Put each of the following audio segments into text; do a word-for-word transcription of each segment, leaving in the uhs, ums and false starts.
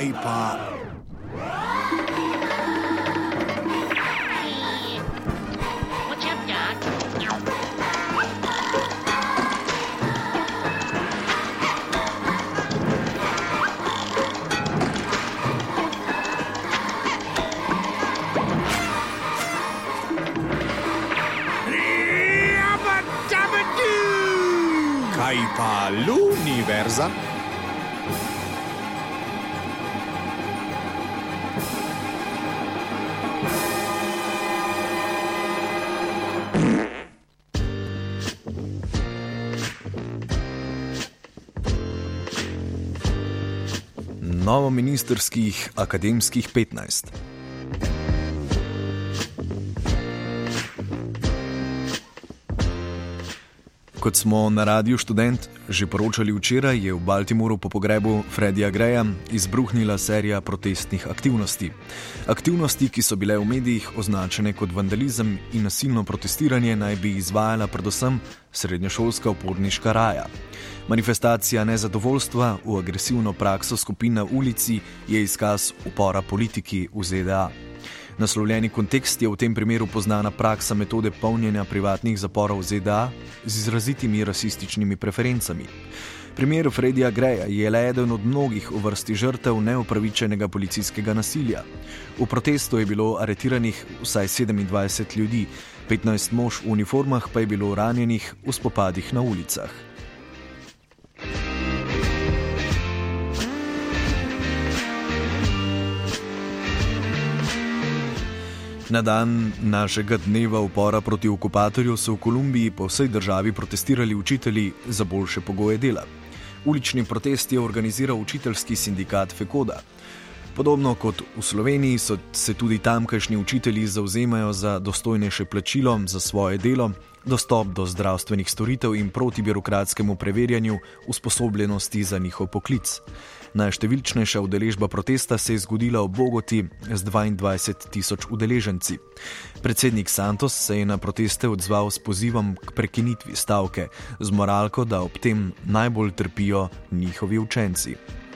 Kaj pa? Kaj pa Luniverza? Novoministrskih akademskih petnajst. Kot smo na Radiu Študent že poročali včeraj, je v Baltimoru po pogrebu Freddija Greya izbruhnila serija protestnih aktivnosti. Aktivnosti, ki so bile v medijih označene kot vandalizem in nasilno protestiranje, naj bi izvajala predvsem srednješolska uporniška raja. Manifestacija nezadovoljstva v agresivno prakso skupin na ulici je izkaz upora politiki v Z D A. Naslovljeni kontekst je v tem primeru poznana praksa metode polnjenja privatnih zaporov v Z D A z izrazitimi rasističnimi preferencami. Primer Freddija Greya je le eden od mnogih v vrsti žrtev neupravičenega policijskega nasilja. V protestu je bilo aretiranih vsaj sedemindvajset ljudi, petnajst mož v uniformah pa je bilo ranjenih v spopadih na ulicah. Na dan našega dneva upora proti okupatorju so v Kolumbiji po vsej državi protestirali učitelji za boljše pogoje dela. Ulični protest je organiziral učiteljski sindikat Fekoda. Podobno kot v Sloveniji so se tudi tamkajšnji učitelji zavzemajo za dostojnejše plačilo za svoje delo, dostop do zdravstvenih storitev in proti birokratskemu preverjanju usposobljenosti za njihov poklic. Najštevilčnejša udeležba protesta se je zgodila v Bogoti z dvaindvajset tisoč udeleženci. Predsednik Santos se je na proteste odzval s pozivom k prekinitvi stavke, z moralko, da ob tem najbolj trpijo njihovi učenci.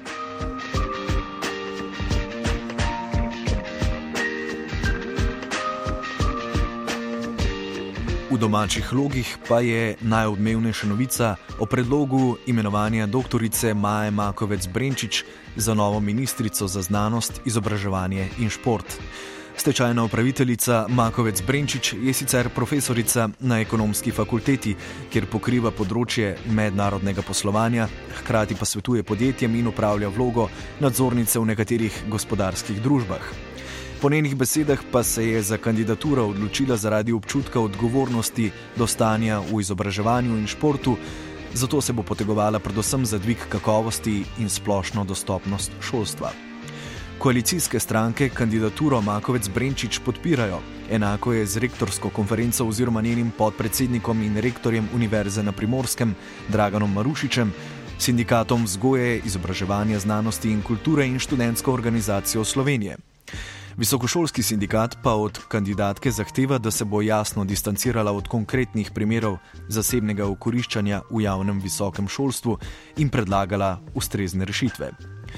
V domačih logih pa je najodmevnejša novica o predlogu imenovanja doktorice Maje Makovec Brenčič za novo ministrico za znanost, izobraževanje in šport. Stečajna upraviteljica Makovec Brenčič je sicer profesorica na ekonomski fakulteti, kjer pokriva področje mednarodnega poslovanja, hkrati pa svetuje podjetjem in upravlja vlogo nadzornice v nekaterih gospodarskih družbah. Po njenih besedah pa se je za kandidaturo odločila zaradi občutka odgovornosti do stanja v izobraževanju in športu, zato se bo potegovala predvsem za dvig kakovosti in splošno dostopnost šolstva. Koalicijske stranke kandidaturo Makovec Brenčič podpirajo, enako je z rektorsko konferenco oziroma njenim podpredsednikom in rektorjem Univerze na Primorskem Draganom Marušičem, sindikatom vzgoje, izobraževanja, znanosti in kulture in študentsko organizacijo Slovenije. Visokošolski sindikat pa od kandidatke zahteva, da se bo jasno distancirala od konkretnih primerov zasebnega okoriščanja v javnem visokem šolstvu in predlagala ustrezne rešitve.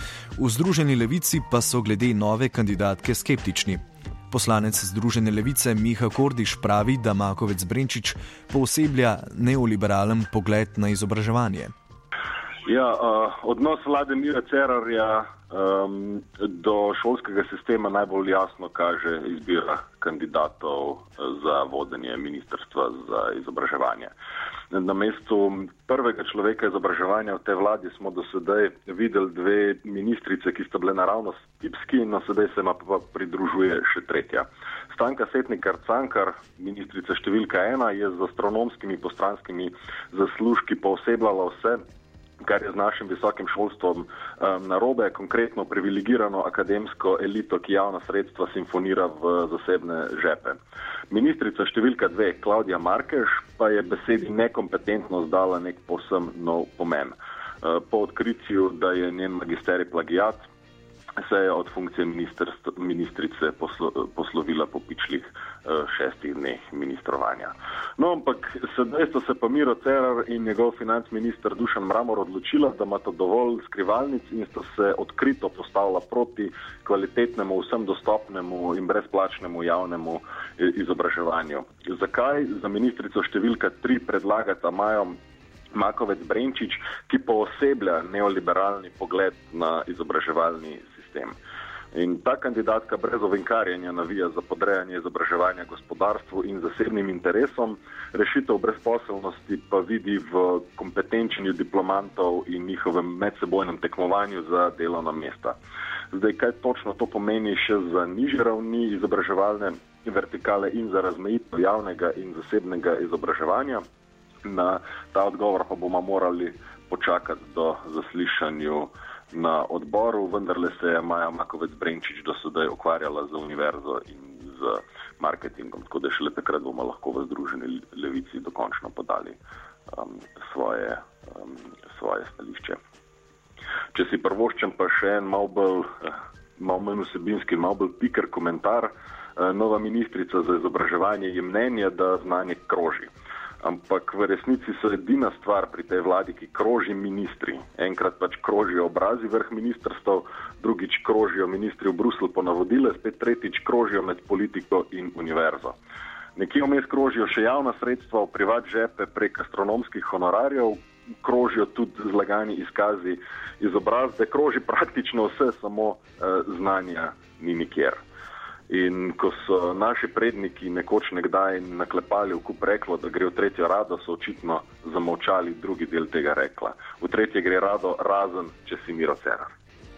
V Združeni levici pa so glede nove kandidatke skeptični. Poslanec Združene levice Miha Kordiš pravi, da Makovec Brenčič pooseblja neoliberalen pogled na izobraževanje. Ja, uh, odnos vlade Mira Cerarja um, do šolskega sistema najbolj jasno kaže izbira kandidatov za vodenje ministrstva za izobraževanje. Na mestu prvega človeka izobraževanja v tej vladi smo do sedaj videli dve ministrice, ki sta bile naravno tipski, no sedaj se ima pa pridružuje še tretja. Stanka Setnikar Cankar, ministrica številka ena, je z astronomskimi postranskimi zaslužki poosebljala vse, kar je z našim visokim šolstvom um, narobe, konkretno privilegirano akademsko elito, ki javna sredstva simfonira v zasebne žepe. Ministrica številka dve, Klaudija Markeš, pa je besedi nekompetentnost dala nek povsem nov pomen. Uh, po odkritju, da je njen magisterij plagiat, se je od funkcije ministrice poslo, poslovila po pičlih šestih dneh ministrovanja. No, ampak sedaj sta se pa Miro Cerar in njegov financ minister Dušan Mramor odločila, da imata dovolj skrivalnic in sta se odkrito postavila proti kvalitetnemu, vsem dostopnemu in brezplačnemu javnemu izobraževanju. Zakaj? Za ministrico številka tri predlagata Majo Makovec Brenčič, ki pooseblja neoliberalni pogled na izobraževalni sistem. In ta kandidatka brez ovinkarjenja navija za podrejanje izobraževanja gospodarstvu in zasebnim interesom, rešitev brezposelnosti pa vidi v kompetenčenju diplomantov in njihovem medsebojnem tekmovanju za delovna mesta. Zdaj, kaj točno to pomeni še za nižje ravni izobraževalne vertikale in za razmejitev javnega in zasebnega izobraževanja? Na ta odgovor pa bomo morali počakati do zaslišanju na odboru, vendarle se je Maja Makovec Brenčič do sedaj ukvarjala z univerzo in z marketingom, tako da šele takrat bomo lahko v Združeni levici dokončno podali um, svoje, um, svoje stališče. Če si prvoščem pa še en malo bolj, malo manj vsebinski, malo bolj piker komentar, nova ministrica za izobraževanje je mnenje, da znanje kroži. Ampak v resnici so edina stvar pri tej vladi, ki kroži ministri. Enkrat pač krožijo obrazi vrh ministrstv, drugič krožijo ministri v Bruselj po navodile, spet tretjič krožijo med politiko in univerzo. Nekje vmes krožijo še javna sredstva v privat žepe prek astronomskih honorarjev, krožijo tudi zlagani izkazi izobrazbe, kroži praktično vse, samo eh, znanja ni nikjer. In ko so naši predniki nekoč nekdaj naklepali v kup reklo, da gre v tretjo rado, so očitno zamolčali drugi del tega rekla. V tretje gre rado razen, če si Miro Cerar.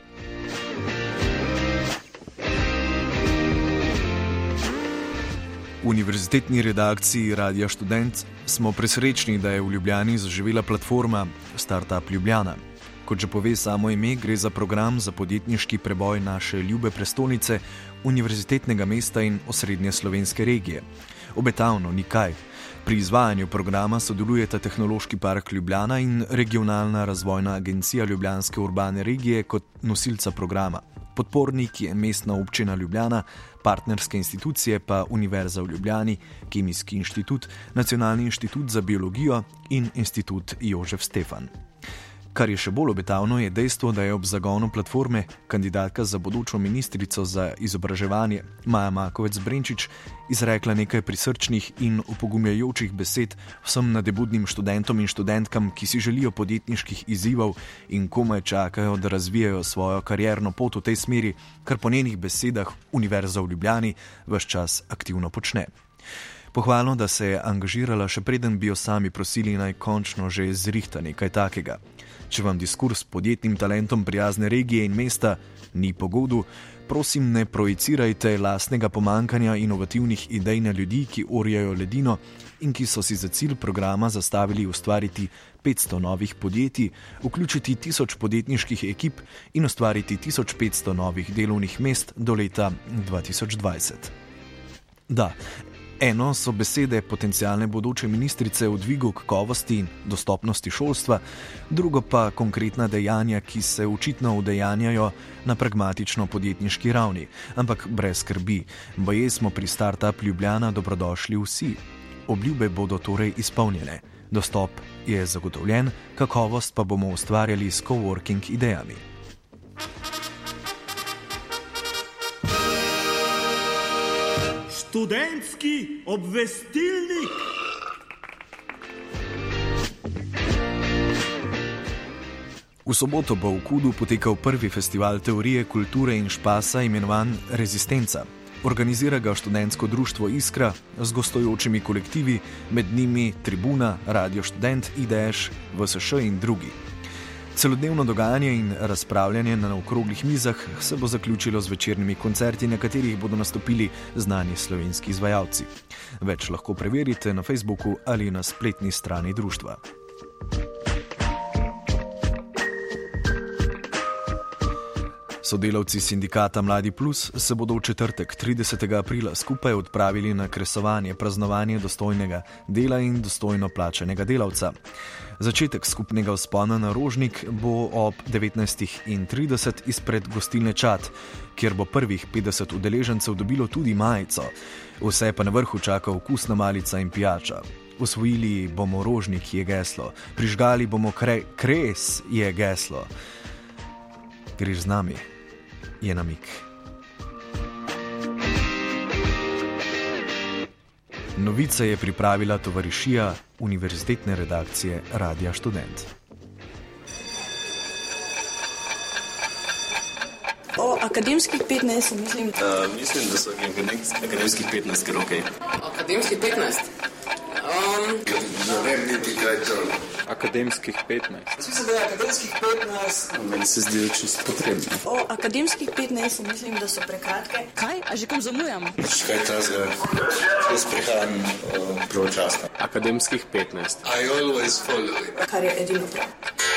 V univerzitetni redakciji Radia Študent smo presrečni, da je v Ljubljani zaživela platforma Startup Ljubljana. Kot že pove samo ime, gre za program za podjetniški preboj naše ljube prestolnice, univerzitetnega mesta in osrednje slovenske regije. Obetavno ni kaj. Pri izvajanju programa sodelujeta Tehnološki park Ljubljana in Regionalna razvojna agencija Ljubljanske urbane regije kot nosilca programa. Podpornik je Mestna občina Ljubljana, partnerske institucije pa Univerza v Ljubljani, Kemijski inštitut, Nacionalni inštitut za biologijo in Institut Jožef Stefan. Kar je še bolj obetavno, je dejstvo, da je ob zagonu platforme kandidatka za bodočo ministrico za izobraževanje Maja Makovec Brenčič izrekla nekaj prisrčnih in opogumljajočih besed vsem nadebudnim študentom in študentkam, ki si želijo podjetniških izzivov in komaj čakajo, da razvijajo svojo karierno pot v tej smeri, kar po njenih besedah Univerza v Ljubljani ves čas aktivno počne. Pohvalno, da se je angažirala še preden bi jo sami prosili, naj končno že zrihta nekaj takega. Če vam diskurs podjetnim talentom prijazne regije in mesta ni pogodu, prosim ne projicirajte lastnega pomankanja inovativnih idej na ljudi, ki orjajo ledino in ki so si za cilj programa zastavili ustvariti petsto novih podjetij, vključiti tisoč podjetniških ekip in ustvariti tisoč petsto novih delovnih mest do leta dva tisoč dvajset. Da, eno so besede potencialne bodoče ministrice o dvigu kakovosti in dostopnosti šolstva, drugo pa konkretna dejanja, ki se očitno udejanjajo na pragmatično podjetniški ravni. Ampak brez skrbi, baje smo pri Startup Ljubljana dobrodošli vsi. Obljube bodo torej izpolnjene. Dostop je zagotovljen, kakovost pa bomo ustvarjali s coworking idejami. Študentski obvestilnik. V soboto bo v Kudu potekal prvi festival teorije, kulture in špasa imenovan Rezistenca. Organizira ga študentsko društvo Iskra z gostujočimi kolektivi, med njimi Tribuna, Radio Študent, I D Š, V S Š in drugi. Celodnevno dogajanje in razpravljanje na okroglih mizah se bo zaključilo z večernimi koncerti, na katerih bodo nastopili znani slovenski izvajalci. Več lahko preverite na Facebooku ali na spletni strani društva. Sodelavci sindikata Mladi Plus se bodo v četrtek tridesetega aprila skupaj odpravili na kresovanje praznovanje dostojnega dela in dostojno plačanega delavca. Začetek skupnega vzpona na Rožnik bo ob devetnajstih trideset izpred gostilne Čad, kjer bo prvih petdeset udeležencev dobilo tudi majico. Vse pa na vrhu čaka okusna malica in pijača. Osvojili bomo Rožnik, je geslo. Prižgali bomo kre, kres, je geslo. Greš z nami, je namig. Novice je pripravila tovarišija univerzitetne redakcije Radia Študent. O akademskih petnajst, mislim. Uh, mislim, da so akademskih petnajst, ker ok. Akademskih petnajst? Um, ne vem, niti kaj to. Akademskih petnajst. Mislim, da je akademskih petnajst. Meni se zdi čisto potrebno. O akademskih petnajst, mislim, da so prekratke. Kaj? A že kam zamujam? Kaj ta zga? Jaz prihajam uh, pravočasno. Akademskih petnajst. I always follow it. Kar je edino prav.